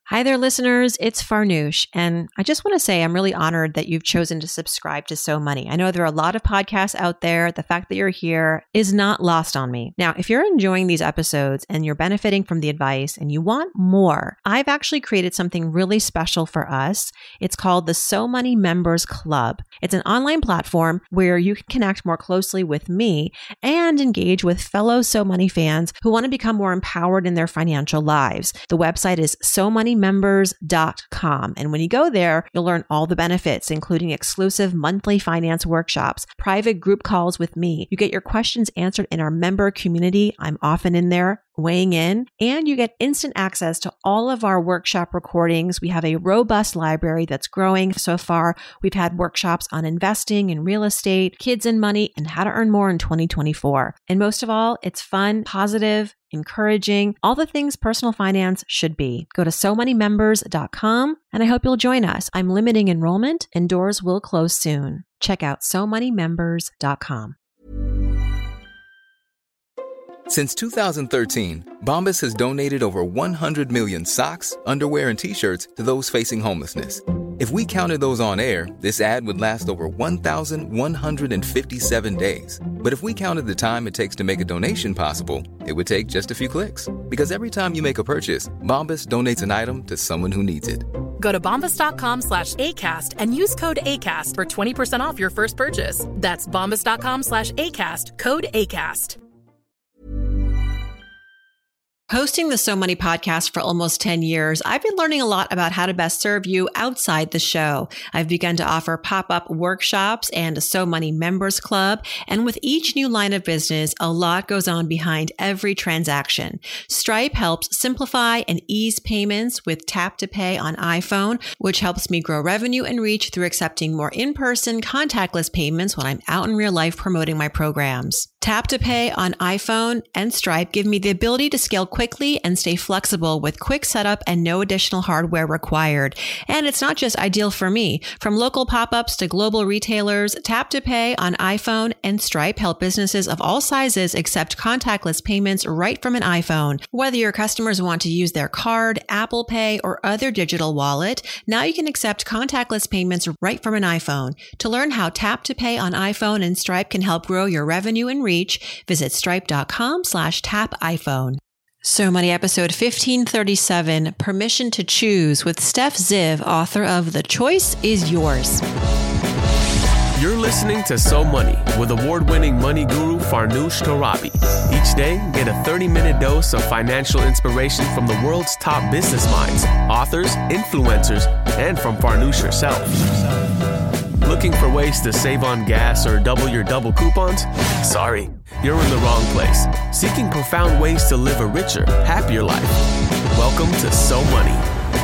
Hi there, listeners. It's Farnoosh, and I just want to say I'm really honored that you've chosen to subscribe to So Money. I know there are a lot of podcasts out there. The fact that you're here is not lost on me. Now, if you're enjoying these episodes and you're benefiting from the advice and you want more, I've actually created something really special for us. It's called the So Money Members Club. It's an online platform where you can connect more closely with me and engage with fellow So Money fans who want to become more empowered in their financial lives. The website is SoMoneyMembers.com. And when you go there, you'll learn all the benefits, including exclusive monthly finance workshops, private group calls with me. You get your questions answered in our member community. I'm often in there weighing in, and you get instant access to all of our workshop recordings. We have a robust library that's growing. So far, we've had workshops on investing in real estate, kids and money, and how to earn more in 2024. And most of all, it's fun, positive, encouraging, all the things personal finance should be. Go to SoMoneyMembers.com, and I hope you'll join us. I'm limiting enrollment, and doors will close soon. Check out SoMoneyMembers.com. Since 2013, Bombas has donated over 100 million socks, underwear, and T-shirts to those facing homelessness. If we counted those on air, this ad would last over 1,157 days. But if we counted the time it takes to make a donation possible, it would take just a few clicks. Because every time you make a purchase, Bombas donates an item to someone who needs it. Go to bombas.com/ACAST and use code ACAST for 20% off your first purchase. That's bombas.com/ACAST, code ACAST. Hosting the So Money podcast for almost 10 years, I've been learning a lot about how to best serve you outside the show. I've begun to offer pop-up workshops and a So Money Members Club. And with each new line of business, a lot goes on behind every transaction. Stripe helps simplify and ease payments with Tap to Pay on iPhone, which helps me grow revenue and reach through accepting more in-person contactless payments when I'm out in real life promoting my programs. Tap to Pay on iPhone and Stripe give me the ability to scale quickly and stay flexible with quick setup and no additional hardware required. And it's not just ideal for me. From local pop-ups to global retailers, Tap to Pay on iPhone and Stripe help businesses of all sizes accept contactless payments right from an iPhone. Whether your customers want to use their card, Apple Pay, or other digital wallet, now you can accept contactless payments right from an iPhone. To learn how Tap to Pay on iPhone and Stripe can help grow your revenue and reach, visit stripe.com/tapiphone. So Money episode 1537, Permission to Choose, with Steph Ziv, author of The Choice is Yours. You're listening to So Money with award-winning money guru Farnoosh Torabi. Each day, get a 30-minute dose of financial inspiration from the world's top business minds, authors, influencers, and from Farnoosh herself. Looking for ways to save on gas or double your double coupons? Sorry, you're in the wrong place. Seeking profound ways to live a richer, happier life. Welcome to So Money.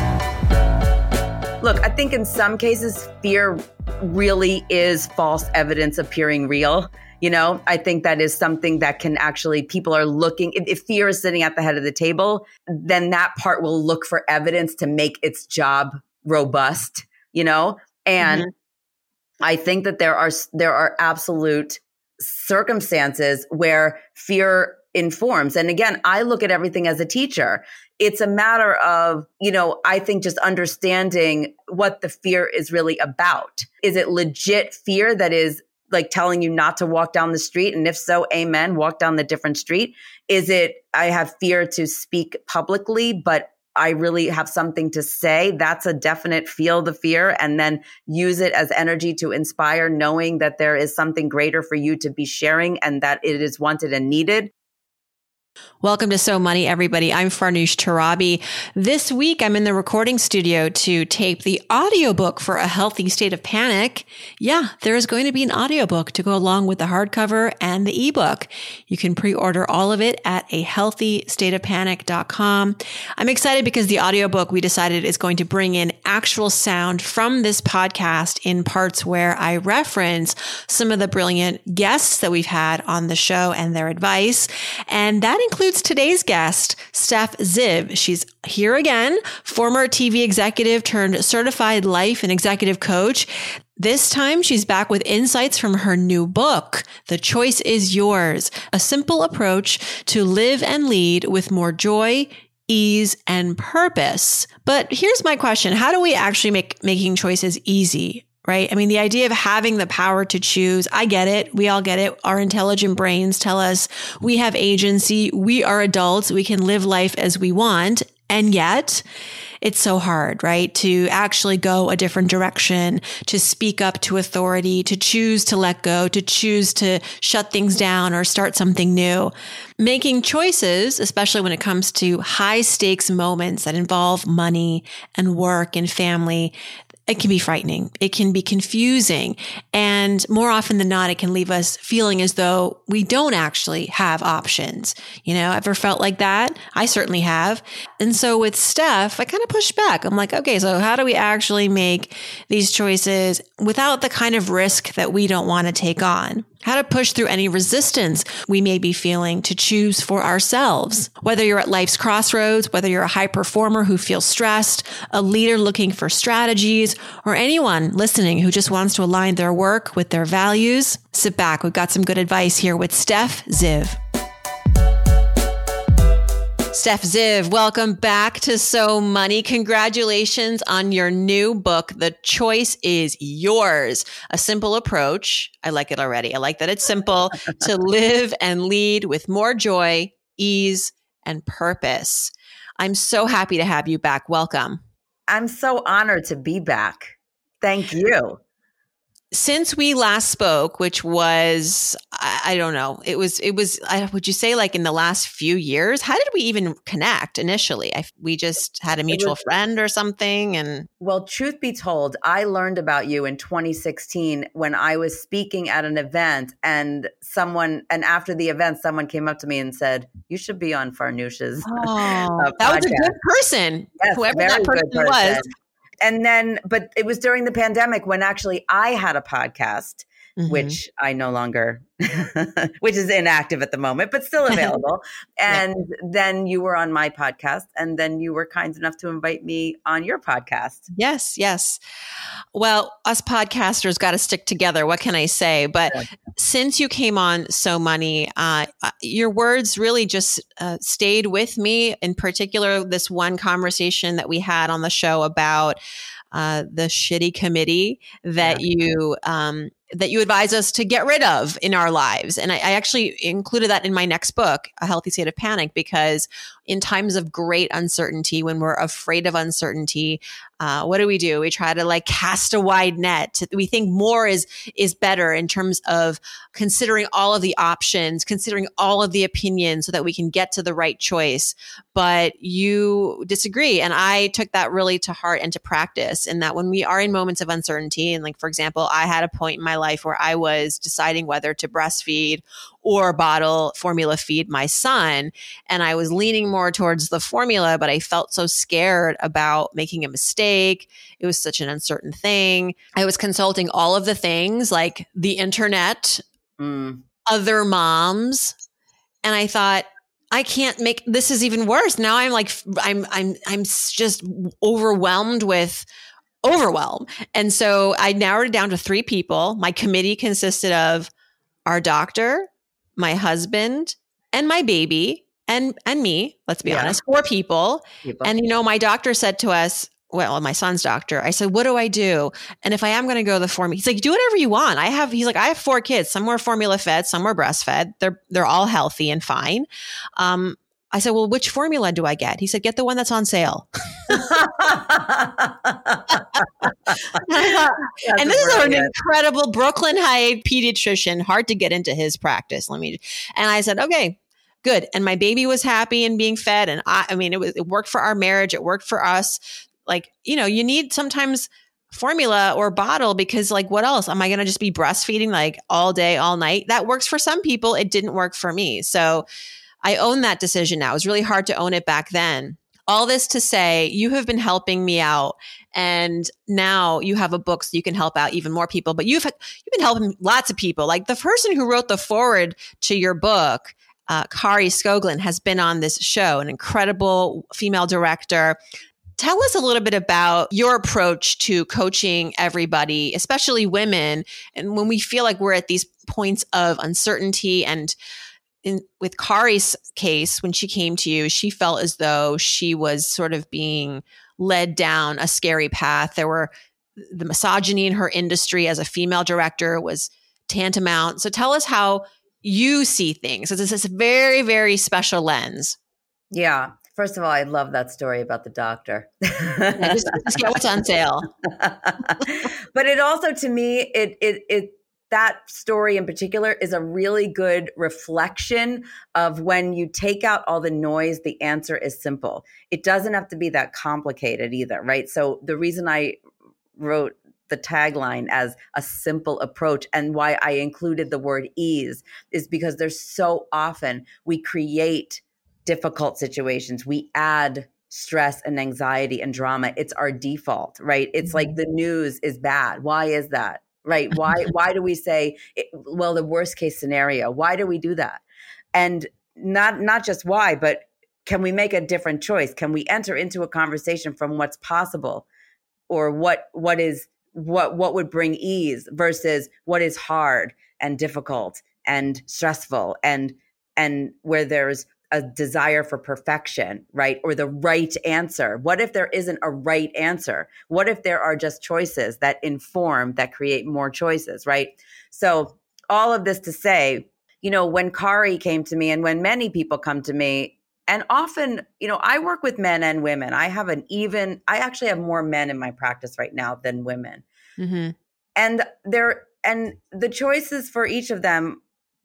Look, I think in some cases, fear really is false evidence appearing real. You know, I think that is something that can actually, people are looking, if fear is sitting at the head of the table, then that part will look for evidence to make its job robust, you know? And I think that there are absolute circumstances where fear informs. And again, I look at everything as a teacher. It's a matter of, you know, I think just understanding what the fear is really about. Is it legit fear that is like telling you not to walk down the street? And if so, amen, walk down the different street. Is it, I have fear to speak publicly, but I really have something to say? That's a definite feel the fear and then use it as energy to inspire, knowing that there is something greater for you to be sharing and that it is wanted and needed. Welcome to So Money, everybody. I'm Farnoosh Torabi. This week, I'm in the recording studio to tape the audiobook for A Healthy State of Panic. Yeah, there is going to be an audiobook to go along with the hardcover and the ebook. You can pre-order all of it at ahealthystateofpanic.com. I'm excited because the audiobook, we decided, is going to bring in actual sound from this podcast in parts where I reference some of the brilliant guests that we've had on the show and their advice. And that includes today's guest, Steph Ziv. She's here again, former TV executive turned certified life and executive coach. This time, she's back with insights from her new book, The Choice is Yours, a simple approach to live and lead with more joy, ease, and purpose. But here's my question. How do we actually make making choices easy? Right? I mean, the idea of having the power to choose, I get it. We all get it. Our intelligent brains tell us we have agency. We are adults. We can live life as we want. And yet it's so hard, right? To actually go a different direction, to speak up to authority, to choose to let go, to choose to shut things down or start something new. Making choices, especially when it comes to high stakes moments that involve money and work and family, it can be frightening. It can be confusing. And more often than not, it can leave us feeling as though we don't actually have options. You know, ever felt like that? I certainly have. And so with Steph, I kind of pushed back. I'm like, okay, so how do we actually make these choices without the kind of risk that we don't want to take on? How to push through any resistance we may be feeling to choose for ourselves. Whether you're at life's crossroads, whether you're a high performer who feels stressed, a leader looking for strategies, or anyone listening who just wants to align their work with their values, sit back. We've got some good advice here with Steph Ziv. Steph Ziv, welcome back to So Money. Congratulations on your new book. The choice is yours. A simple approach. I like it already. I like that it's simple to live and lead with more joy, ease, and purpose. I'm so happy to have you back. Welcome. I'm so honored to be back. Thank you. Since we last spoke, which was, I don't know, it was, would you say like in the last few years? How did we even connect initially? We just had a mutual friend or something. And well, truth be told, I learned about you in 2016 when I was speaking at an event and after the event, someone came up to me and said, you should be on Farnoosh's podcast. That was a good person. Yes, whoever that person was. And then, but it was during the pandemic when actually I had a podcast, which I no longer, which is inactive at the moment, but still available. And then you were on my podcast, and then you were kind enough to invite me on your podcast. Yes, yes. Well, us podcasters got to stick together. What can I say? But since you came on So Money, your words really just stayed with me. In particular, this one conversation that we had on the show about the shitty committee that you advise us to get rid of in our lives. And I actually included that in my next book, A Healthy State of Panic, because in times of great uncertainty, when we're afraid of uncertainty, what do? We try to like cast a wide net. We think more is better in terms of considering all of the options, considering all of the opinions so that we can get to the right choice. But you disagree. And I took that really to heart and to practice, in that when we are in moments of uncertainty, and like, for example, I had a point in my life where I was deciding whether to breastfeed or bottle formula feed my son. And I was leaning more towards the formula, but I felt so scared about making a mistake. It was such an uncertain thing. I was consulting all of the things like the internet, other moms. And I thought, I can't make, this is even worse. Now I'm like, I'm just overwhelmed with overwhelm. And so I narrowed it down to 3 people. My committee consisted of our doctor, my husband, and my baby, and me, let's be honest, 4 people. And, my doctor said to us, my son's doctor, I said, what do I do? And if I am going to go the formula, he's like, do whatever you want. I have 4 kids. Some were formula fed, some were breastfed. They're all healthy and fine. I said, well, which formula do I get? He said, get the one that's on sale. And this is an incredible Brooklyn Heights pediatrician, hard to get into his practice. And I said, okay, good. And my baby was happy and being fed. And it worked for our marriage. It worked for us. Like, you need sometimes formula or bottle, because like, what else? Am I going to just be breastfeeding like all day, all night? That works for some people. It didn't work for me. So I own that decision now. It was really hard to own it back then. All this to say, you have been helping me out, and now you have a book so you can help out even more people. But you've been helping lots of people. Like the person who wrote the foreword to your book, Kari Skoglund, has been on this show, an incredible female director. Tell us a little bit about your approach to coaching everybody, especially women, and when we feel like we're at these points of uncertainty and with Kari's case, when she came to you, she felt as though she was sort of being led down a scary path. There were the misogyny in her industry as a female director was tantamount. So tell us how you see things. So this is a very, very special lens. Yeah. First of all, I love that story about the doctor. Just get what's on sale. But it also, to me, that story in particular is a really good reflection of when you take out all the noise, the answer is simple. It doesn't have to be that complicated either, right? So the reason I wrote the tagline as a simple approach and why I included the word ease is because there's so often we create difficult situations. We add stress and anxiety and drama. It's our default, right? It's like the news is bad. Why is that? Right? Why do we say, well, the worst case scenario? Why do we do that? And not just why, but can we make a different choice? Can we enter into a conversation from what's possible, or what would bring ease versus what is hard and difficult and stressful and where there's a desire for perfection, right? Or the right answer. What if there isn't a right answer? What if there are just choices that inform, that create more choices, right? So all of this to say, when Kari came to me and when many people come to me, and often, I work with men and women. I actually have more men in my practice right now than women. Mm-hmm. And the choices for each of them,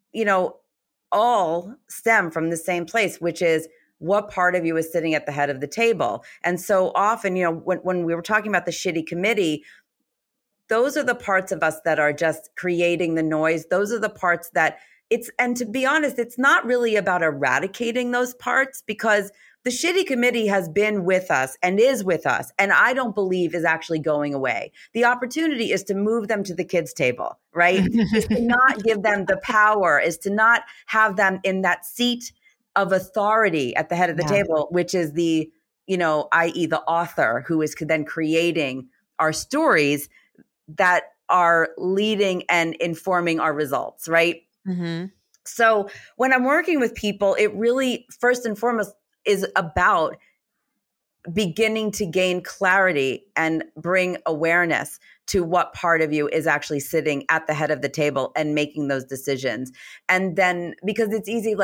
all stem from the same place, which is what part of you is sitting at the head of the table. And so often, when we were talking about the shitty committee, those are the parts of us that are just creating the noise. Those are the parts that and to be honest, it's not really about eradicating those parts, because the shitty committee has been with us and is with us, and I don't believe is actually going away. The opportunity is to move them to the kids' table, right? Is to not give them the power, is to not have them in that seat of authority at the head of the table, which is the, i.e. the author who is then creating our stories that are leading and informing our results, right? Mm-hmm. So when I'm working with people, it really, first and foremost, is about beginning to gain clarity and bring awareness to what part of you is actually sitting at the head of the table and making those decisions. And then, because it's easy,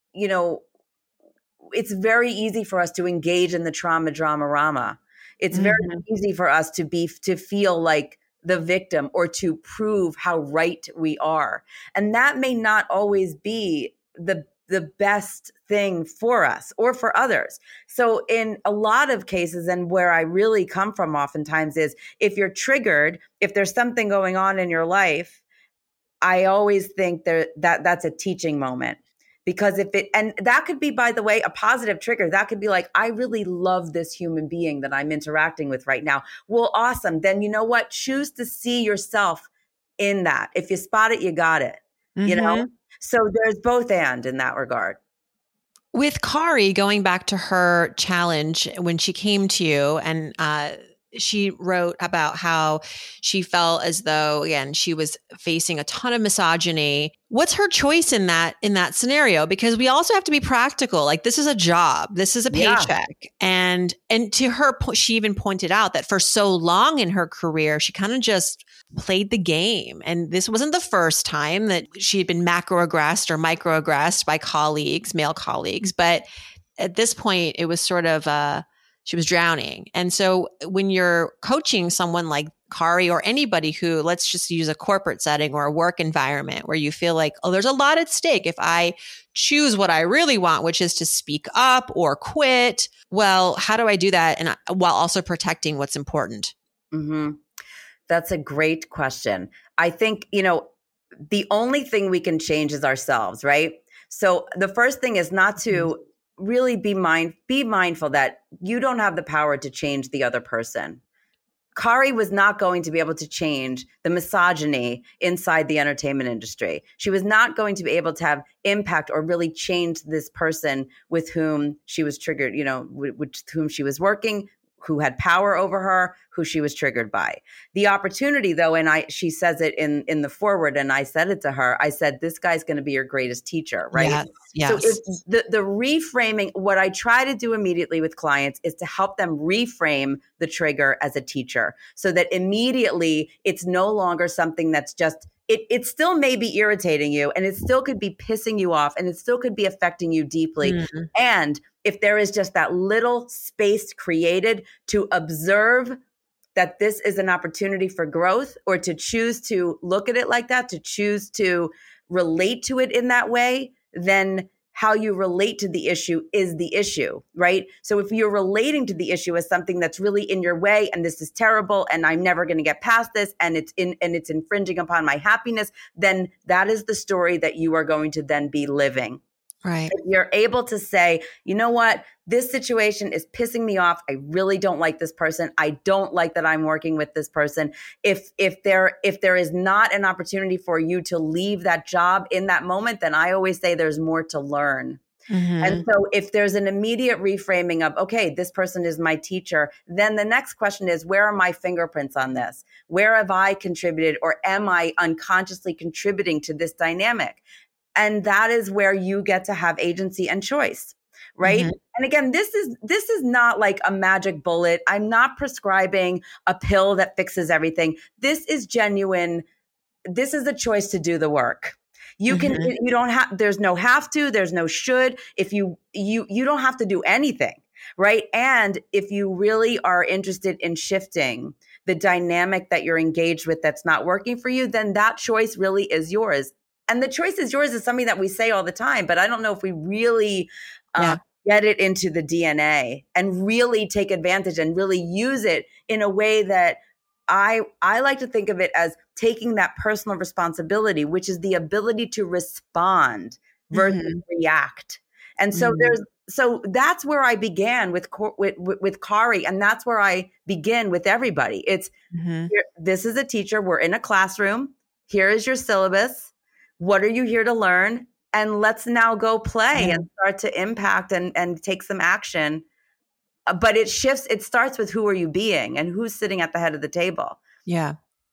it's very easy for us to engage in the drama. It's very easy for us to feel like the victim or to prove how right we are. And that may not always be the best thing for us or for others. So in a lot of cases, and where I really come from oftentimes, is if you're triggered, if there's something going on in your life, I always think that's a teaching moment. Because and that could be, by the way, a positive trigger. That could be like, I really love this human being that I'm interacting with right now. Well, awesome. Then you know what? Choose to see yourself in that. If you spot it, you got it, So there's both and in that regard. With Kari, going back to her challenge when she came to you, and she wrote about how she felt as though, again, she was facing a ton of misogyny. What's her choice in that scenario? Because we also have to be practical. Like, this is a job, this is a paycheck. Yeah. And to her, she even pointed out that for so long in her career, she kind of just played the game. And this wasn't the first time that she had been macroaggressed or microaggressed by male colleagues. But at this point, it was sort of she was drowning. And so when you're coaching someone like Kari, or anybody who, let's just use a corporate setting or a work environment where you feel like, oh, there's a lot at stake if I choose what I really want, which is to speak up or quit. Well, how do I do that and while also protecting what's important? Mm-hmm. That's a great question. I think, the only thing we can change is ourselves, right? So the first thing is not to really be mindful that you don't have the power to change the other person. Kari was not going to be able to change the misogyny inside the entertainment industry. She was not going to be able to have impact or really change this person with whom she was triggered, with whom she was working, who had power over her, who she was triggered by. The opportunity though, and she says it in the foreword, and I said it to her, I said, this guy's going to be your greatest teacher, right? Yes. So it's the reframing, what I try to do immediately with clients is to help them reframe the trigger as a teacher so that immediately it's no longer something that's just, it still may be irritating you, and it still could be pissing you off, and it still could be affecting you deeply. Mm-hmm. And if there is just that little space created to observe that this is an opportunity for growth, or to choose to look at it like that, to choose to relate to it in that way, then how you relate to the issue is the issue, right? So if you're relating to the issue as something that's really in your way, and this is terrible, and I'm never going to get past this, and it's infringing upon my happiness, then that is the story that you are going to then be living. Right. If you're able to say, you know what, this situation is pissing me off. I really don't like this person. I don't like that I'm working with this person. If there is not an opportunity for you to leave that job in that moment, then I always say there's more to learn. Mm-hmm. And so if there's an immediate reframing of, okay, this person is my teacher, then the next question is, where are my fingerprints on this? Where have I contributed, or am I unconsciously contributing to this dynamic? And that is where you get to have agency and choice, right? Mm-hmm. And again, this is not like a magic bullet. I'm not prescribing a pill that fixes everything. This is genuine. This is a choice to do the work. You can, mm-hmm. you don't have, there's no have to, there's no should. If you don't have to do anything, right? And if you really are interested in shifting the dynamic that you're engaged with that's not working for you, then that choice really is yours. And the choice is yours is something that we say all the time, but I don't know if we really get it into the DNA and really take advantage and really use it in a way that I like to think of it as taking that personal responsibility, which is the ability to respond versus mm-hmm. react. And so mm-hmm. so that's where I began with Kari, and that's where I begin with everybody. It's mm-hmm. This is a teacher. We're in a classroom. Here is your syllabus. What are you here to learn? And let's now go play and start to impact and take some action. But it shifts. It starts with who are you being and who's sitting at the head of the table. Yeah.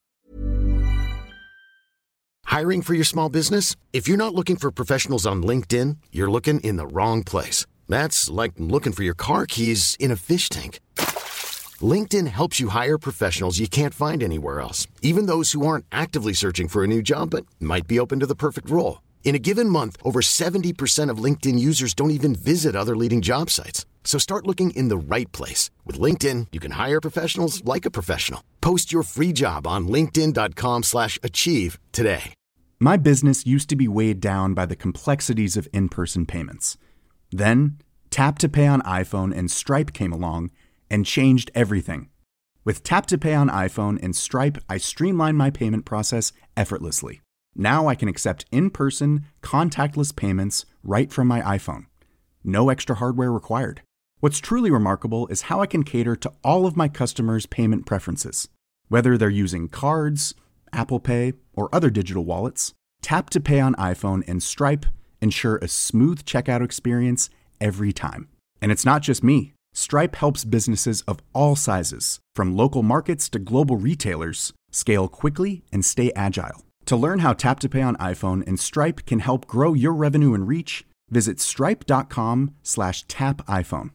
Hiring for your small business? If you're not looking for professionals on LinkedIn, you're looking in the wrong place. That's like looking for your car keys in a fish tank. LinkedIn helps you hire professionals you can't find anywhere else, even those who aren't actively searching for a new job but might be open to the perfect role. In a given month, over 70% of LinkedIn users don't even visit other leading job sites. So start looking in the right place. With LinkedIn, you can hire professionals like a professional. Post your free job on linkedin.com/achieve today. My business used to be weighed down by the complexities of in-person payments. Then, Tap to Pay on iPhone and Stripe came along and changed everything. With Tap to Pay on iPhone and Stripe, I streamlined my payment process effortlessly. Now I can accept in-person, contactless payments right from my iPhone. No extra hardware required. What's truly remarkable is how I can cater to all of my customers' payment preferences. Whether they're using cards, Apple Pay, or other digital wallets, Tap to Pay on iPhone and Stripe ensure a smooth checkout experience every time. And it's not just me. Stripe helps businesses of all sizes, from local markets to global retailers, scale quickly and stay agile. To learn how Tap to Pay on iPhone and Stripe can help grow your revenue and reach, visit stripe.com/tapiphone.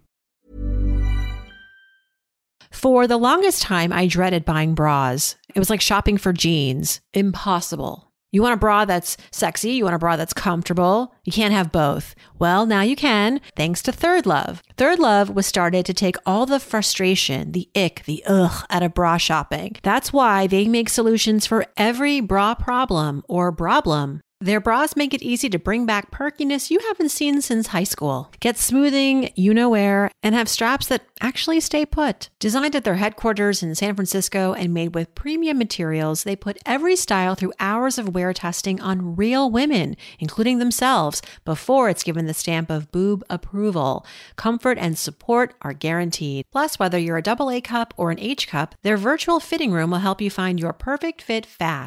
For the longest time, I dreaded buying bras. It was like shopping for jeans. Impossible. You want a bra that's sexy, you want a bra that's comfortable. You can't have both. Well, now you can, thanks to Third Love. Third Love was started to take all the frustration, the ick, the ugh out of bra shopping. That's why they make solutions for every bra problem or problem. Their bras make it easy to bring back perkiness you haven't seen since high school. Get smoothing, you know where, and have straps that actually stay put. Designed at their headquarters in San Francisco and made with premium materials, they put every style through hours of wear testing on real women, including themselves, before it's given the stamp of boob approval. Comfort and support are guaranteed. Plus, whether you're a AA cup or an H cup, their virtual fitting room will help you find your perfect fit fast.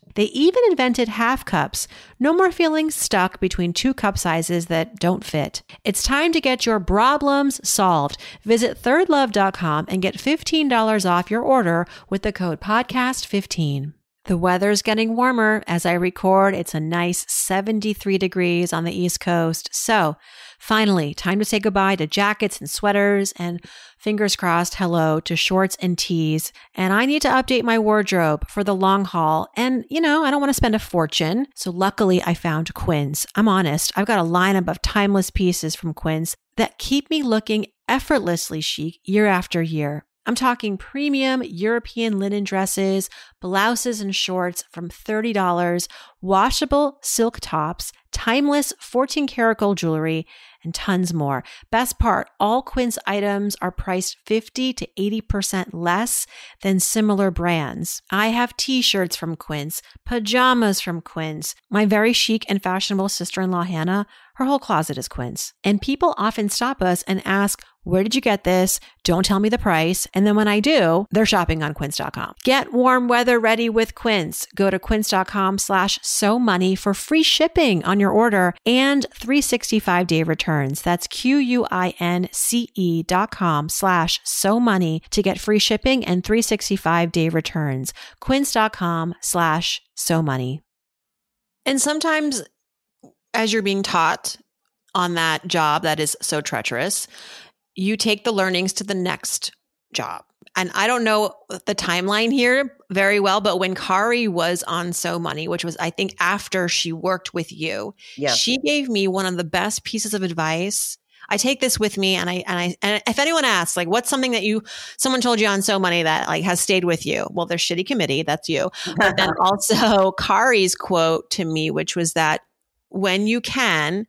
They even invented half cups. No more feeling stuck between two cup sizes that don't fit. It's time to get your problems solved. Visit thirdlove.com and get $15 off your order with the code podcast15. The weather's getting warmer. As I record, it's a nice 73 degrees on the East Coast. So finally, time to say goodbye to jackets and sweaters and fingers crossed, hello to shorts and tees. And I need to update my wardrobe for the long haul. And, I don't want to spend a fortune. So luckily I found Quince. I'm honest. I've got a lineup of timeless pieces from Quince that keep me looking effortlessly chic year after year. I'm talking premium European linen dresses, blouses and shorts from $30, washable silk tops, timeless 14-karat gold jewelry, and tons more. Best part, all Quince items are priced 50 to 80% less than similar brands. I have t-shirts from Quince, pajamas from Quince. My very chic and fashionable sister-in-law, Hannah, her whole closet is Quince. And people often stop us and ask, where did you get this? Don't tell me the price. And then when I do, they're shopping on quince.com. Get warm weather ready with Quince. Go to quince.com/SoMoney for free shipping on your order and 365-day returns. That's QUINCE.com/SoMoney to get free shipping and 365-day returns. Quince.com/SoMoney. And sometimes as you're being taught on that job that is so treacherous, you take the learnings to the next job. And I don't know the timeline here very well, but when Kari was on So Money, which was, I think, after she worked with you, she gave me one of the best pieces of advice. I take this with me, and if anyone asks, like, what's something that someone told you on So Money that like has stayed with you? Well, their shitty committee, that's you. But then also Kari's quote to me, which was that when you can,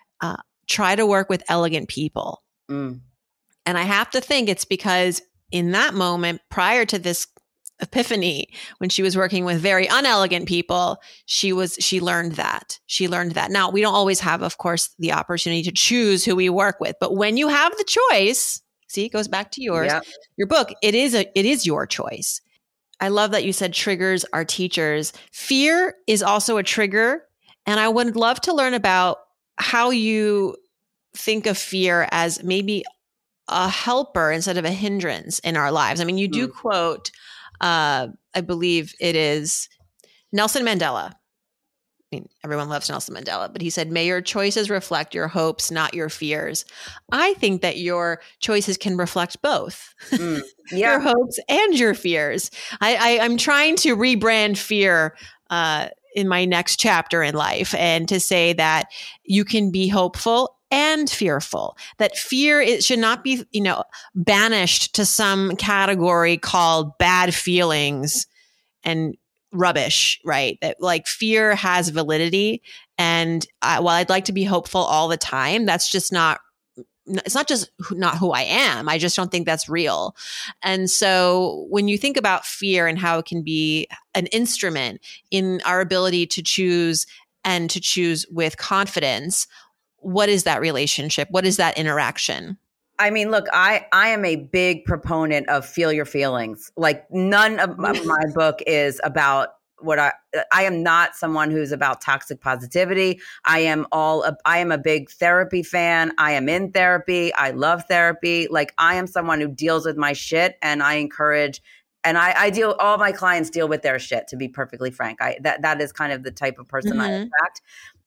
try to work with elegant people. And I have to think it's because in that moment, prior to this epiphany, when she was working with very unelegant people, she learned that. She learned that. Now, we don't always have, of course, the opportunity to choose who we work with, but when you have the choice, see, it goes back to your book. It is your choice. I love that you said triggers are teachers. Fear is also a trigger. And I would love to learn about how you think of fear as maybe a helper instead of a hindrance in our lives. I mean, you do quote, I believe it is Nelson Mandela. I mean, everyone loves Nelson Mandela, but he said, "May your choices reflect your hopes, not your fears." I think that your choices can reflect both your hopes and your fears. I'm trying to rebrand fear in my next chapter in life, and to say that you can be hopeful and fearful, that fear should not be, banished to some category called bad feelings and rubbish, right? That like fear has validity. And while I'd like to be hopeful all the time, that's just not, it's not just not who I am. I just don't think that's real. And so when you think about fear and how it can be an instrument in our ability to choose and to choose with confidence, what is that relationship? What is that interaction? I mean, look, I am a big proponent of feel your feelings. Like none of my book is about what I am not someone who's about toxic positivity. I am a big therapy fan. I am in therapy. I love therapy. Like I am someone who deals with my shit, and I encourage, and all my clients deal with their shit, to be perfectly frank. That is kind of the type of person I attract.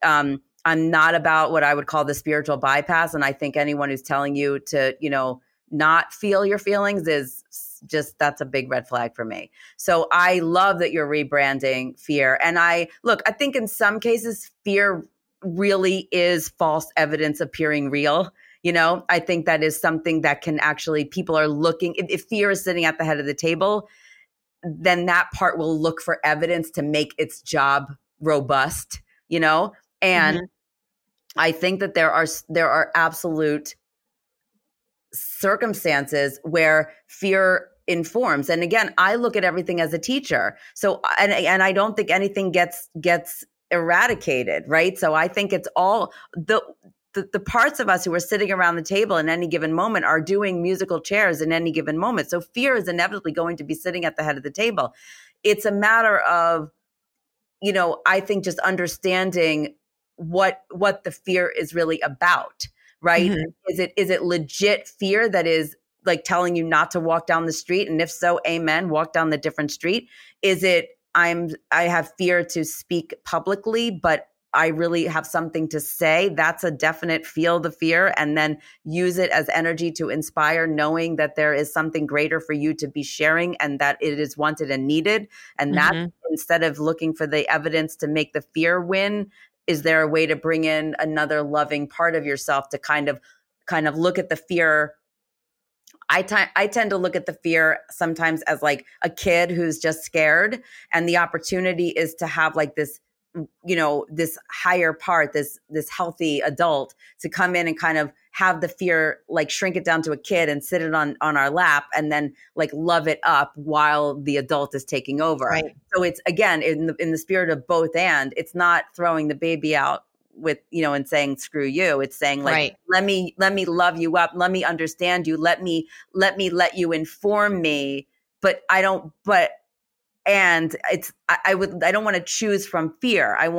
I'm not about what I would call the spiritual bypass. And I think anyone who's telling you to, not feel your feelings is just, that's a big red flag for me. So I love that you're rebranding fear. And I think in some cases, fear really is false evidence appearing real. I think that is something that can actually, people are looking, if fear is sitting at the head of the table, then that part will look for evidence to make its job robust, and I think that there are absolute circumstances where fear informs. And again, I look at everything as a teacher. So, and I don't think anything gets eradicated, right? So I think it's all the parts of us who are sitting around the table in any given moment are doing musical chairs in any given moment. So fear is inevitably going to be sitting at the head of the table. It's a matter of I think just understanding what the fear is really about, right? Mm-hmm. Is it legit fear that is like telling you not to walk down the street? And if so, amen, walk down the different street. Is it I have fear to speak publicly, but I really have something to say? That's a definite feel the fear and then use it as energy to inspire, knowing that there is something greater for you to be sharing and that it is wanted and needed. And that instead of looking for the evidence to make the fear win, is there a way to bring in another loving part of yourself to kind of look at the fear? I tend to look at the fear sometimes as like a kid who's just scared, and the opportunity is to have like this, this higher part, this healthy adult to come in and kind of have the fear, like shrink it down to a kid and sit it on our lap and then like love it up while the adult is taking over. Right. So it's, again, in the spirit of both, and it's not throwing the baby out with, and saying, screw you. It's saying like, right. let me love you up. Let me understand you. Let me let you inform me, but I don't want to choose from fear. I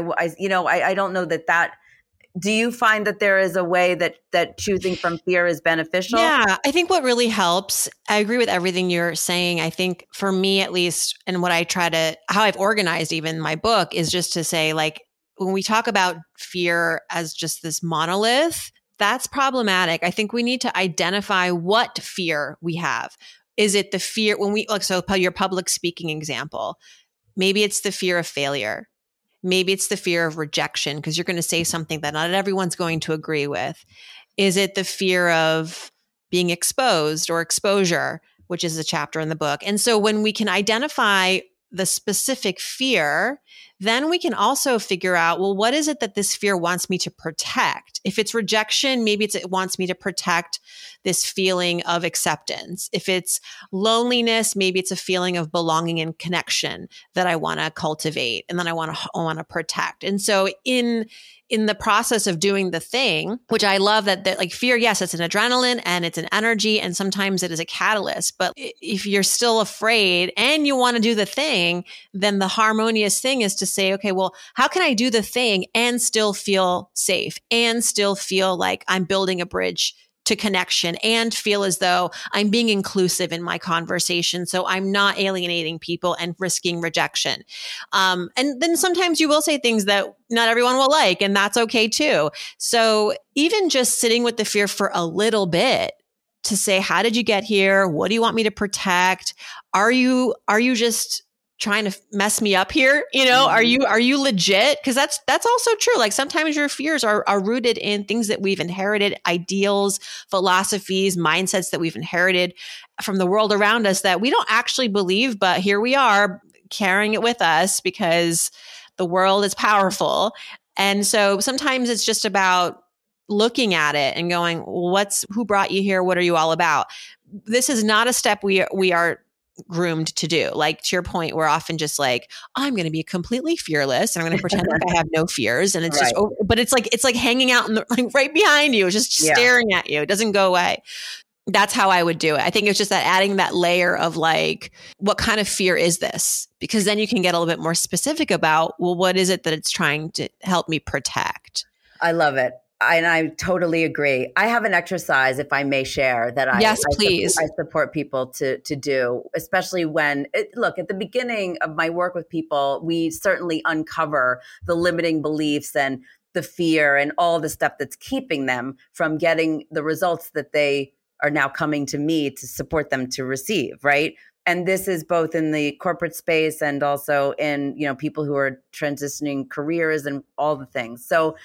don't know that. Do you find that there is a way that choosing from fear is beneficial? Yeah, I think what really helps, I agree with everything you're saying. I think for me at least, and what how I've organized even my book is just to say, like, when we talk about fear as just this monolith, that's problematic. I think we need to identify what fear we have. Is it the fear so your public speaking example, maybe it's the fear of failure. Maybe it's the fear of rejection because you're going to say something that not everyone's going to agree with. Is it the fear of being exposed or exposure, which is a chapter in the book? And so when we can identify the specific fear, then we can also figure out, well, what is it that this fear wants me to protect? If it's rejection, maybe it wants me to protect this feeling of acceptance. If it's loneliness, maybe it's a feeling of belonging and connection that I want to cultivate and then I want to protect. And so in the process of doing the thing, which I love that like fear, yes, it's an adrenaline and it's an energy and sometimes it is a catalyst. But if you're still afraid and you want to do the thing, then the harmonious thing is to say, okay, well, how can I do the thing and still feel safe and still feel like I'm building a bridge to connection and feel as though I'm being inclusive in my conversation. So I'm not alienating people and risking rejection. And then sometimes you will say things that not everyone will like, and that's okay too. So even just sitting with the fear for a little bit to say, how did you get here? What do you want me to protect? Are you just trying to mess me up here? Are you legit? Because that's also true. Like sometimes your fears are rooted in things that we've inherited, ideals, philosophies, mindsets that we've inherited from the world around us that we don't actually believe, but here we are carrying it with us because the world is powerful. And so sometimes it's just about looking at it and going, who brought you here? What are you all about? This is not a step we are groomed to do. Like to your point, we're often just like, I'm going to be completely fearless and I'm going to pretend like I have no fears. And it's right. But it's like hanging out like right behind you, just staring at you. It doesn't go away. That's how I would do it. I think it's just that adding that layer of like, what kind of fear is this? Because then you can get a little bit more specific about, well, what is it that it's trying to help me protect? I love it. And I totally agree. I have an exercise, if I may share, that please. I support people to do, especially when, look, at the beginning of my work with people, we certainly uncover the limiting beliefs and the fear and all the stuff that's keeping them from getting the results that they are now coming to me to support them to receive, right? And this is both in the corporate space and also in, people who are transitioning careers and all the things. So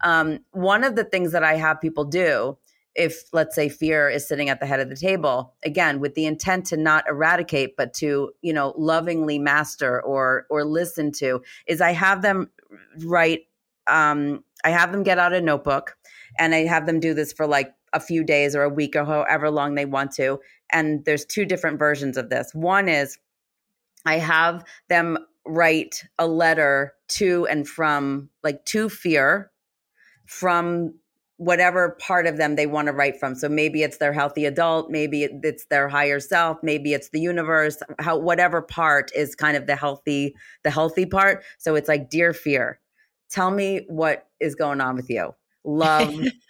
one of the things that I have people do, if let's say fear is sitting at the head of the table, again, with the intent to not eradicate, but to, lovingly master or listen to, is I have them write, I have them get out a notebook and I have them do this for like a few days or a week or however long they want to. And there's two different versions of this. One is I have them write a letter to and from, like to fear, from whatever part of them they want to write from. So maybe it's their healthy adult, maybe it's their higher self, maybe it's the universe, whatever part is kind of the healthy part. So it's like, dear fear, tell me what is going on with you. Love,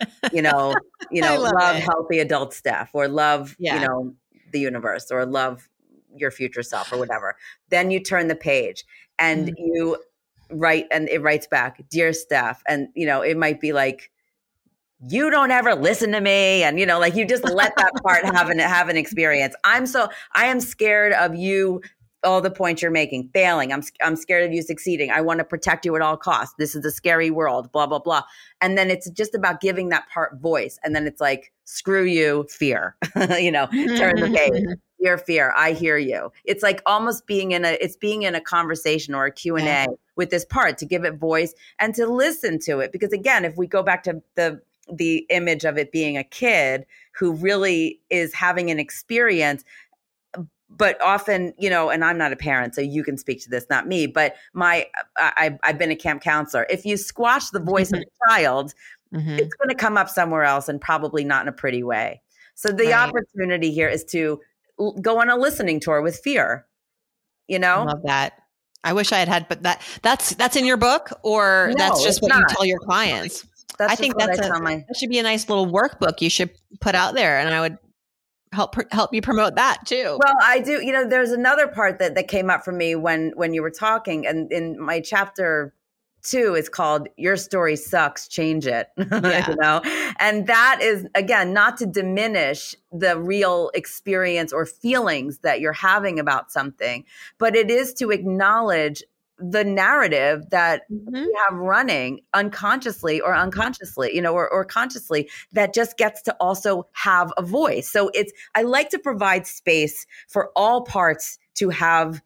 love healthy adult Steph, or love, the universe, or love your future self, or whatever. Then you turn the page and you write, and it writes back, dear Steph. And, it might be like, you don't ever listen to me. And, like you just let that part have an experience. I am scared of you, all the points you're making, failing. I'm scared of you succeeding. I want to protect you at all costs. This is a scary world, blah, blah, blah. And then it's just about giving that part voice. And then it's like, screw you, fear, turn the page. Dear fear, I hear you. It's like almost being in a conversation or a Q&A with this part, to give it voice and to listen to it. Because again, if we go back to the image of it being a kid who really is having an experience, but often, and I'm not a parent, so you can speak to this, not me, but I've been a camp counselor. If you squash the voice of a child, it's going to come up somewhere else, and probably not in a pretty way. So the opportunity here is to go on a listening tour with fear, I love that. I wish I had, but that's in your book, or that's just what you tell your clients? I think that should be a nice little workbook you should put out there, and I would help you promote that too. Well, I do. There's another part that came up for me when you were talking, and in my chapter 2 is called "Your Story Sucks, Change It." And that is, again, not to diminish the real experience or feelings that you're having about something, but it is to acknowledge the narrative that we have running unconsciously or unconsciously, or consciously, that just gets to also have a voice. So I like to provide space for all parts to have,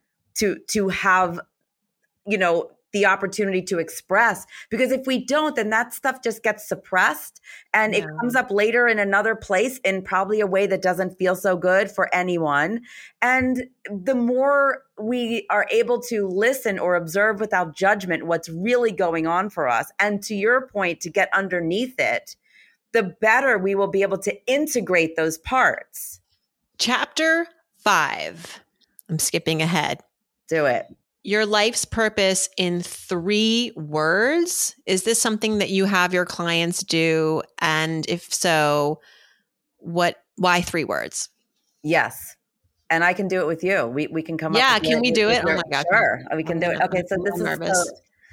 the opportunity to express, because if we don't, then that stuff just gets suppressed, and it comes up later in another place in probably a way that doesn't feel so good for anyone. And the more we are able to listen or observe without judgment what's really going on for us, and to your point, to get underneath it, the better we will be able to integrate those parts. Chapter 5. I'm skipping ahead. Do it. Your life's purpose in 3 words. Is this something that you have your clients do? And if so, why 3 words? Yes. And I can do it with you. We can come up with it. Yeah, can we do it? Oh my God. Sure. We can do it. Okay. So this is nervous.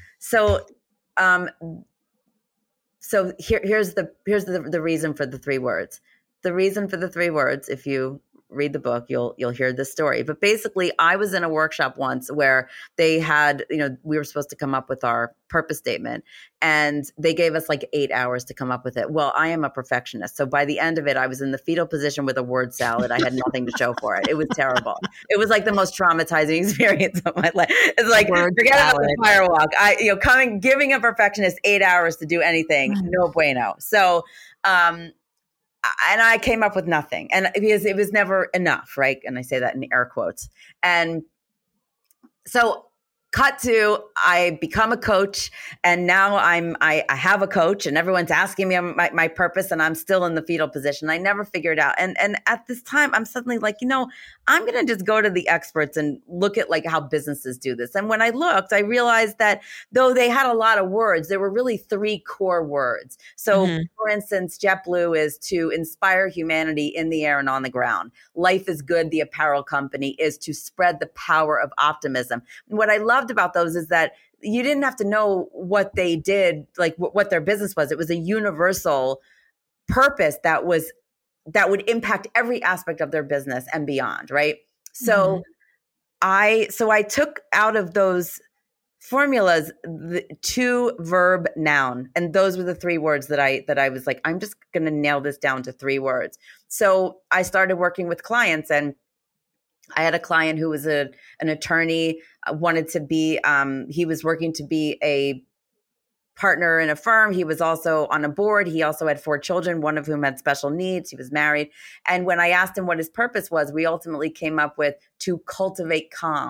So here's the reason for the 3 words. The reason for the 3 words, if you read the book, you'll hear this story. But basically, I was in a workshop once where they had, we were supposed to come up with our purpose statement, and they gave us like 8 hours to come up with it. Well, I am a perfectionist. So by the end of it, I was in the fetal position with a word salad. I had nothing to show for it. It was terrible. It was like the most traumatizing experience of my life. It's like, forget about the firewalk. Giving a perfectionist 8 hours to do anything, no bueno. So, and I came up with nothing, and because it was never enough, right? And I say that in air quotes. And so cut to, I become a coach, and now I have a coach, and everyone's asking me my purpose, and I'm still in the fetal position. I never figured out. And at this time, I'm suddenly like, I'm going to just go to the experts and look at like how businesses do this. And when I looked, I realized that though they had a lot of words, there were really 3 core words. So for instance, JetBlue is to inspire humanity in the air and on the ground. Life is Good, the apparel company, is to spread the power of optimism. And what I loved about those is that you didn't have to know what they did, like what their business was. It was a universal purpose that would impact every aspect of their business and beyond, right? So I took out of those formulas the 2 verb noun, and those were the 3 words that I was like, I'm just going to nail this down to 3 words. So I started working with clients, and I had a client who was an attorney, wanted to be, he was working to be a partner in a firm. He was also on a board. He also had 4 children, one of whom had special needs. He was married. And when I asked him what his purpose was, we ultimately came up with to cultivate calm.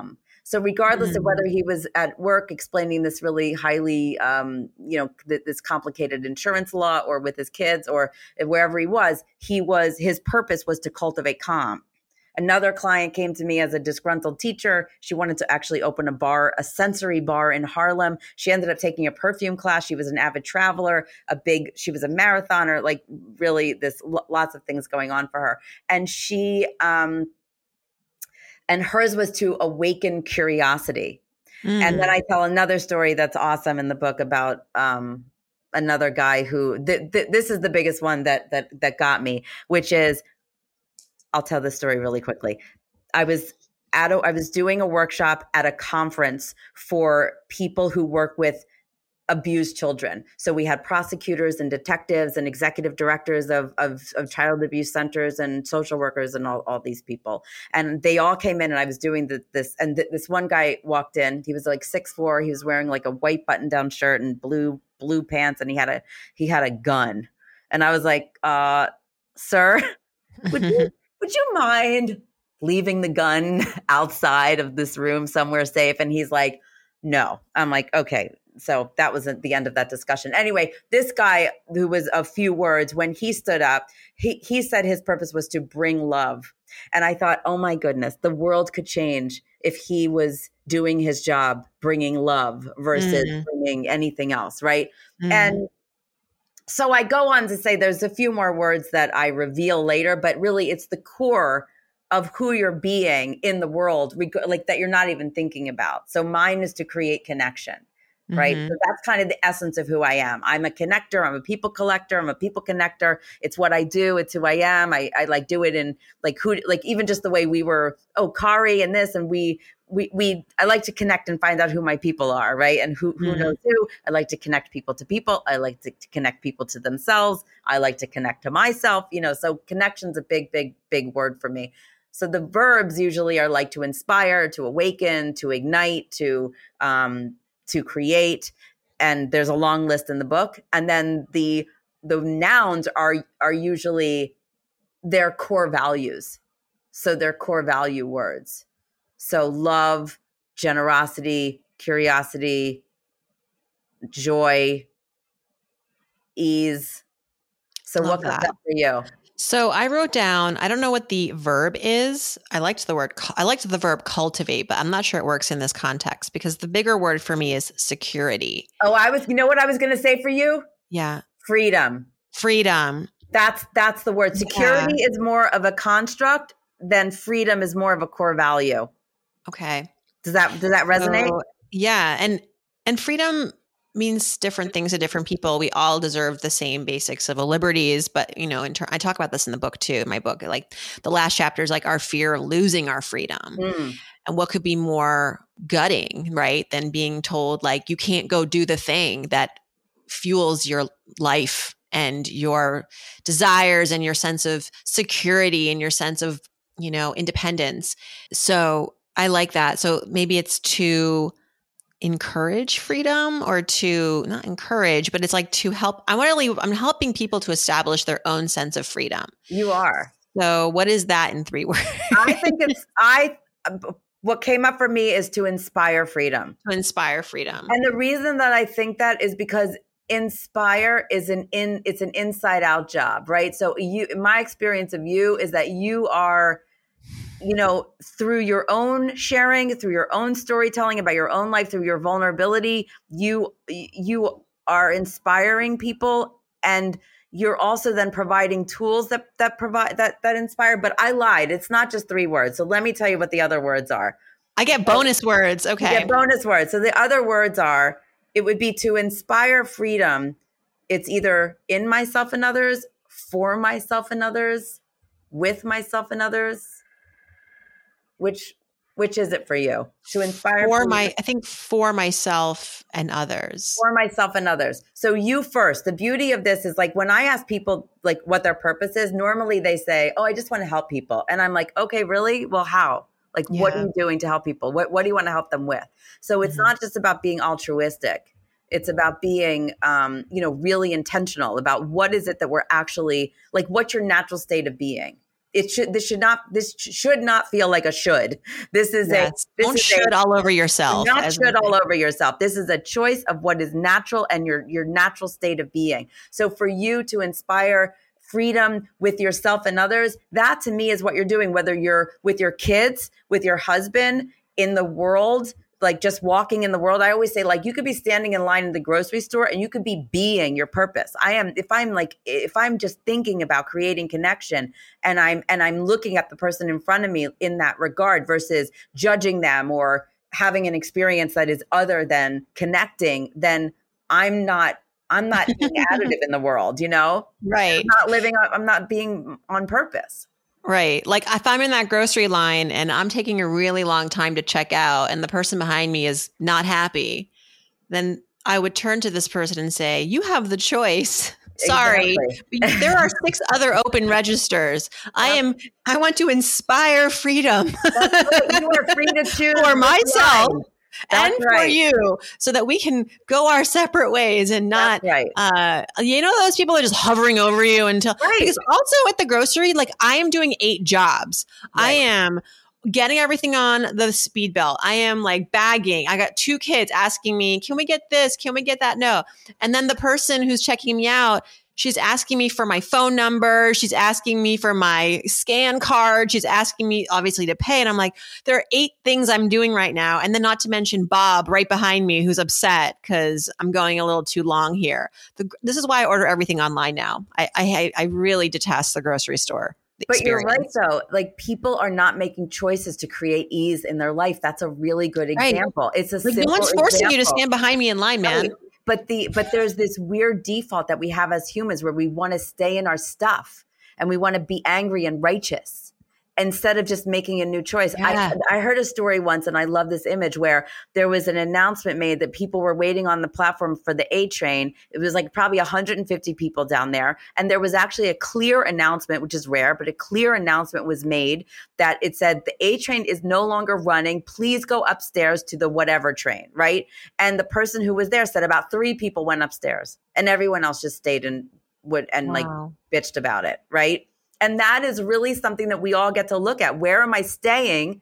So regardless of whether he was at work explaining this really highly, this complicated insurance law, or with his kids, or wherever he was, his purpose was to cultivate calm. Another client came to me as a disgruntled teacher. She wanted to actually open a sensory bar in Harlem. She ended up taking a perfume class. She was an avid traveler, she was a marathoner, like really lots of things going on for her. And and hers was to awaken curiosity. And then I tell another story that's awesome in the book about another guy who, this is the biggest one that got me, which is, I'll tell this story really quickly. I was doing a workshop at a conference for people who work with abused children. So we had prosecutors and detectives and executive directors of child abuse centers and social workers and all these people. And they all came in, and I was doing this. And this one guy walked in. He was like 6'4". He was wearing like a white button-down shirt and blue pants, and he had a gun. And I was like, sir, would you mind leaving the gun outside of this room somewhere safe? And he's like, no. I'm like, okay. So that was at the end of that discussion. Anyway, this guy who was a few words, when he stood up, he said his purpose was to bring love. And I thought, oh my goodness, the world could change if he was doing his job, bringing love versus bringing anything else, right? And so I go on to say there's a few more words that I reveal later, but really it's the core of who you're being in the world, like that you're not even thinking about. So mine is to create connection, right? So that's kind of the essence of who I am. I'm a connector. I'm a people collector. I'm a people connector. It's what I do. It's who I am. I like do it in like even just the way we were, Kari and this, and I like to connect and find out who my people are, right? And who knows who. I like to connect people to people. I like to connect people to themselves. I like to connect to myself, so connection's a big, big, big word for me. So the verbs usually are like to inspire, to awaken, to ignite, to create. And there's a long list in the book. And then the nouns are usually their core values. So they're core value words. So love, generosity, curiosity, joy, ease. So what comes up for you? So I wrote down, I don't know what the verb is. I liked the verb cultivate, but I'm not sure it works in this context because the bigger word for me is security. Oh, you know what I was going to say for you? Yeah. Freedom. That's the word. Security is more of a construct than freedom is more of a core value. Okay. Does that resonate? So, yeah. And freedom means different things to different people. We all deserve the same basic civil liberties, but I talk about this in the book too. In my book, like the last chapter is like our fear of losing our freedom, and what could be more gutting, right, than being told like you can't go do the thing that fuels your life and your desires and your sense of security and your sense of independence. So I like that. So maybe it's to encourage freedom, or to not encourage, but it's like to help. I'm helping people to establish their own sense of freedom. You are. So what is that in 3 words? I think what came up for me is to inspire freedom. To inspire freedom. And the reason that I think that is because inspire is it's an inside out job, right? So my experience of you is that you are, through your own sharing, through your own storytelling about your own life, through your vulnerability, you are inspiring people, and you're also then providing tools that inspire. But I lied. It's not just 3 words. So let me tell you what the other words are. I get bonus words. Okay. You get bonus words. So the other words are, it would be to inspire freedom. It's either in myself and others, for myself and others, with myself and others. Which is it for you? To inspire I think for myself and others. For myself and others. So you first. The beauty of this is like when I ask people like what their purpose is, normally they say, "Oh, I just want to help people." And I'm like, "Okay, really? Well, how? Like what are you doing to help people? What do you want to help them with?" So it's not just about being altruistic. It's about being really intentional about what is it that we're actually like, what's your natural state of being? this should not feel like a should. This is don't should all over yourself. Not should all over yourself. This is a choice of what is natural and your natural state of being. So for you to inspire freedom with yourself and others, that to me is what you're doing, whether you're with your kids, with your husband, in the world, like just walking in the world. I always say, like, you could be standing in line in the grocery store and you could be being your purpose. If I'm just thinking about creating connection and I'm looking at the person in front of me in that regard versus judging them or having an experience that is other than connecting, then I'm not being additive in the world, Right. I'm not being on purpose. Right. Like if I'm in that grocery line and I'm taking a really long time to check out and the person behind me is not happy, then I would turn to this person and say, you have the choice. Sorry, exactly. There are 6 other open registers. I want to inspire freedom. That's right. You are free to choose for myself. And for you, so that we can go our separate ways and not, those people are just hovering over you until, because also at the grocery, like I am doing 8 jobs. Right. I am getting everything on the speed belt. I am like bagging. I got 2 kids asking me, can we get this? Can we get that? No. And then the person who's checking me out, she's asking me for my phone number. She's asking me for my scan card. She's asking me obviously to pay. And I'm like, there are 8 things I'm doing right now. And then not to mention Bob right behind me, who's upset because I'm going a little too long here. This is why I order everything online now. I really detest the grocery store. But you're right, though. Like people are not making choices to create ease in their life. That's a really good example. Right. It's a simple no one's forcing example. You to stand behind me in line, man. But there's this weird default that we have as humans where we want to stay in our stuff and we want to be angry and righteous instead of just making a new choice. Yeah. I heard a story once, and I love this image, where there was an announcement made that people were waiting on the platform for the A train. It was like probably 150 people down there. And there was actually a clear announcement, which is rare, but a clear announcement was made that it said the A train is no longer running. Please go upstairs to the whatever train, right? And the person who was there said about 3 people went upstairs and everyone else just stayed and like bitched about it, right? And that is really something that we all get to look at. Where am I staying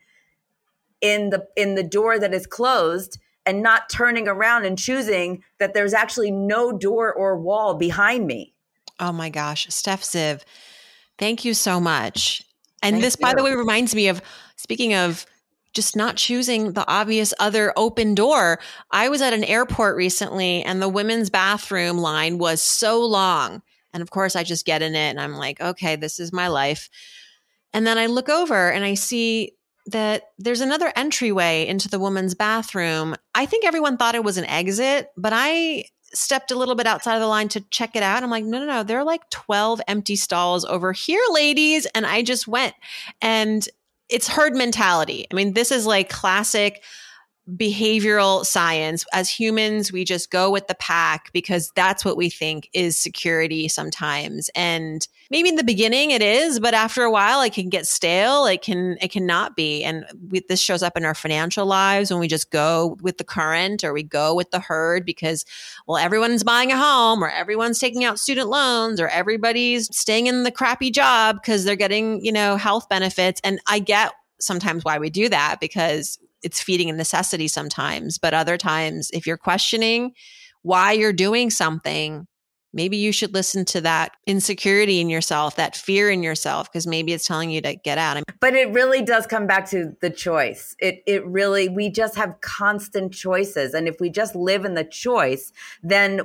in the door that is closed and not turning around and choosing that there's actually no door or wall behind me? Oh my gosh. Steph Ziv, thank you so much. And this, by the way, reminds me of, speaking of just not choosing the obvious other open door. I was at an airport recently and the women's bathroom line was so long. And of course, I just get in it and I'm like, okay, this is my life. And then I look over and I see that there's another entryway into the woman's bathroom. I think everyone thought it was an exit, but I stepped a little bit outside of the line to check it out. I'm like, no. There are like 12 empty stalls over here, ladies. And I just went. And it's herd mentality. I mean, this is like classic behavioral science. As humans, we just go with the pack because that's what we think is security sometimes. And maybe in the beginning it is, but after a while it can get stale. It can not be. And this shows up in our financial lives when we just go with the current or we go with the herd because, well, everyone's buying a home or everyone's taking out student loans or everybody's staying in the crappy job because they're getting, health benefits. And I get sometimes why we do that because it's feeding a necessity sometimes, but other times, if you're questioning why you're doing something, maybe you should listen to that insecurity in yourself, that fear in yourself, because maybe it's telling you to get out. But it really does come back to the choice. It really, we just have constant choices. And if we just live in the choice, then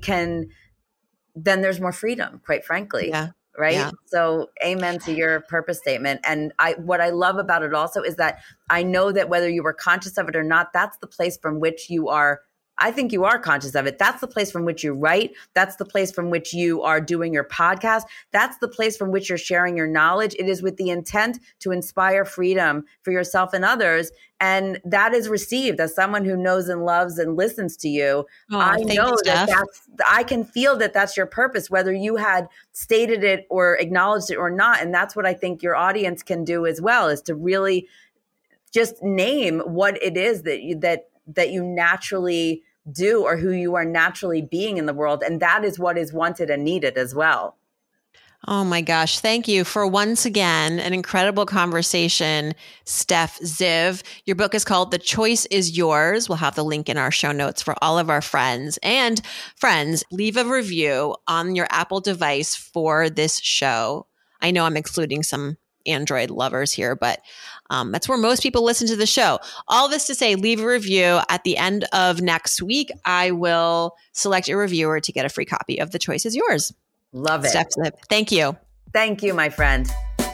there's more freedom, quite frankly. Yeah. Right. Yeah. So amen to your purpose statement. And what I love about it also is that I know that whether you were conscious of it or not, that's the place from which you are. I think you are conscious of it. That's the place from which you write. That's the place from which you are doing your podcast. That's the place from which you're sharing your knowledge. It is with the intent to inspire freedom for yourself and others. And that is received as someone who knows and loves and listens to you. I know I can feel that that's your purpose, whether you had stated it or acknowledged it or not. And that's what I think your audience can do as well, is to really just name what it is that you naturally do or who you are naturally being in the world. And that is what is wanted and needed as well. Oh my gosh. Thank you for once again an incredible conversation, Steph Ziv. Your book is called The Choice Is Yours. We'll have the link in our show notes for all of our friends. And friends, leave a review on your Apple device for this show. I know I'm excluding some Android lovers here, but that's where most people listen to the show. All this to say, leave a review. At the end of next week, I will select a reviewer to get a free copy of The Choice Is Yours. Love it. Steph Ziv. Thank you. Thank you, my friend.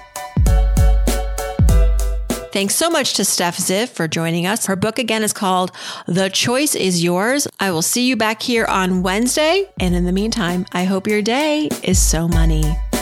Thanks so much to Steph Ziv for joining us. Her book again is called The Choice Is Yours. I will see you back here on Wednesday. And in the meantime, I hope your day is so money.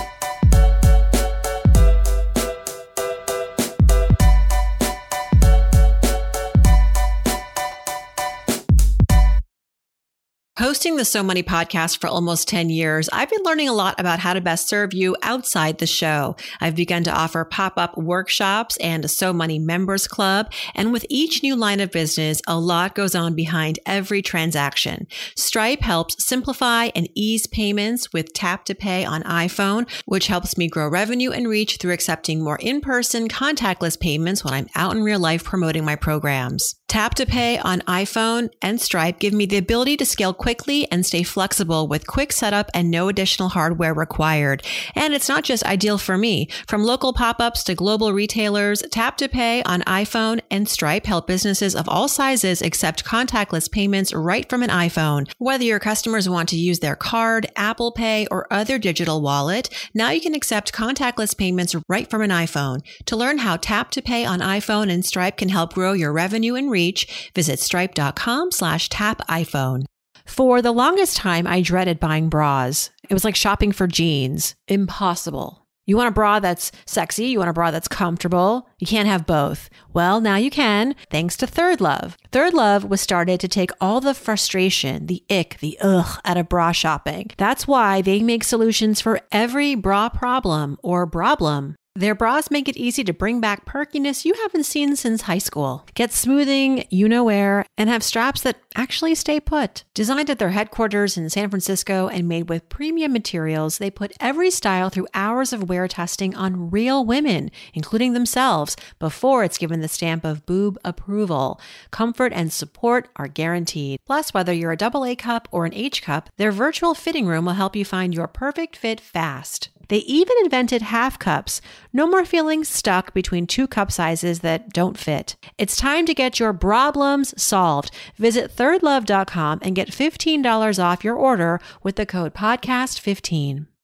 Hosting the So Money podcast for almost 10 years, I've been learning a lot about how to best serve you outside the show. I've begun to offer pop-up workshops and a So Money members club. And with each new line of business, a lot goes on behind every transaction. Stripe helps simplify and ease payments with Tap to Pay on iPhone, which helps me grow revenue and reach through accepting more in-person contactless payments when I'm out in real life promoting my programs. Tap to Pay on iPhone and Stripe give me the ability to scale quickly and stay flexible with quick setup and no additional hardware required. And it's not just ideal for me. From local pop-ups to global retailers, Tap to Pay on iPhone and Stripe help businesses of all sizes accept contactless payments right from an iPhone. Whether your customers want to use their card, Apple Pay, or other digital wallet, now you can accept contactless payments right from an iPhone. To learn how Tap to Pay on iPhone and Stripe can help grow your revenue and reach, visit stripe.com/tapiphone. For the longest time, I dreaded buying bras. It was like shopping for jeans. Impossible. You want a bra that's sexy. You want a bra that's comfortable. You can't have both. Well, now you can, thanks to Third Love. Third Love was started to take all the frustration, the ick, the ugh out of bra shopping. That's why they make solutions for every bra problem or problem. Their bras make it easy to bring back perkiness you haven't seen since high school. Get smoothing, you-know-where, and have straps that actually stay put. Designed at their headquarters in San Francisco and made with premium materials, they put every style through hours of wear testing on real women, including themselves, before it's given the stamp of boob approval. Comfort and support are guaranteed. Plus, whether you're a AA cup or an H cup, their virtual fitting room will help you find your perfect fit fast. They even invented half cups. No more feeling stuck between two cup sizes that don't fit. It's time to get your problems solved. Visit thirdlove.com and get $15 off your order with the code podcast15.